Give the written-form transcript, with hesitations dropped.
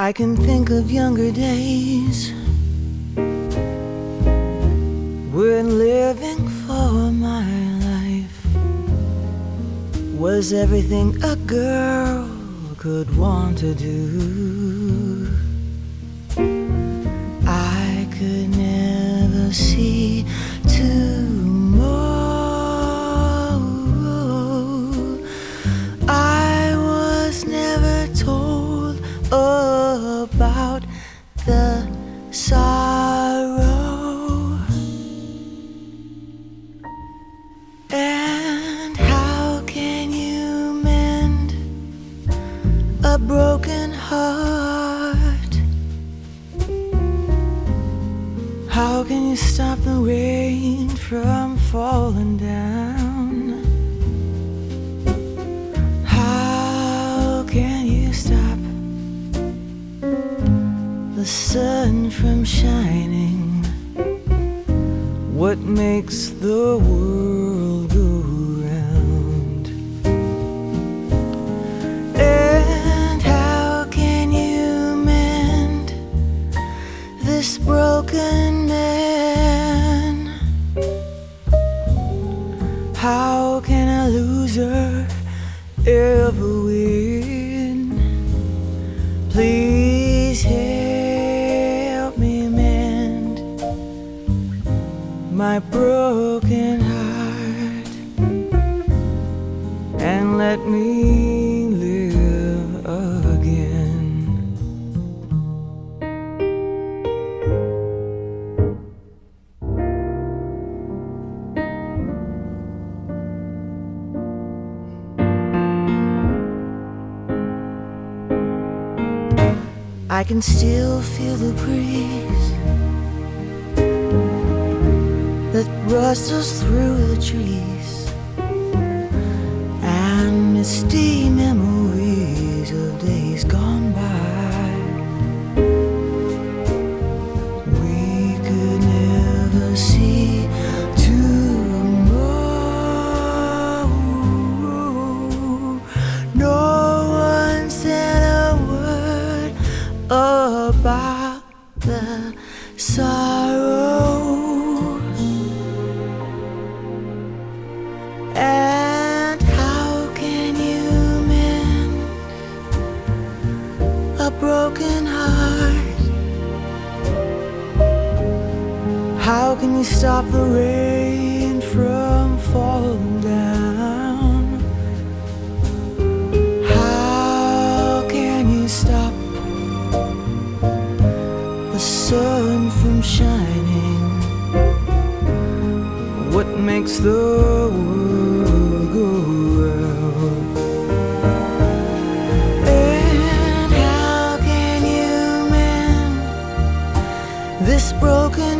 I can think of younger days when living for my life was everything a girl could want to do. I could never see tomorrow. I was never told about the sorrow. And how can you mend a broken heart? How can you stop the rain from falling down? How can you stop the sun from shining? What makes the world go round? And how can you mend this broken man? How can a loser ever win? Please help me mend my broken heart and let me live again. I can still feel the breeze that rustles through the trees, and misty memories of days gone by. We could never see tomorrow. No one said a word about the sorrow. And how can you mend a broken heart? How can you stop the rain from falling down? How can you stop the sun from shining? What makes the world go round? And how can you mend this broken